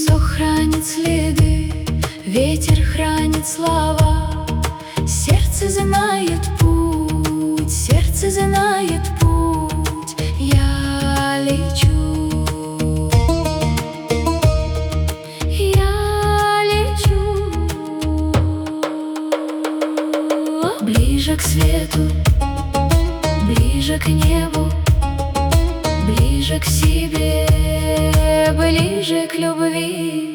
Песок хранит следы, ветер хранит слова. Сердце знает путь, сердце знает путь. Я лечу, я лечу ближе к свету, ближе к небу, ближе к себе, ближе к любви.